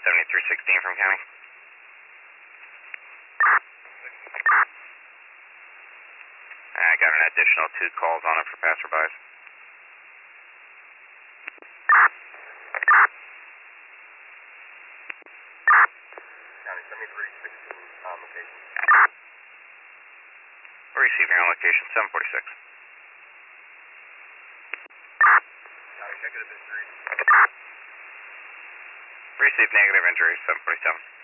7316 from county. I got an additional 2 calls on it for passerbys. County 7316 on location. We're receiving on location 746. County negative injuries. Received negative injuries 747.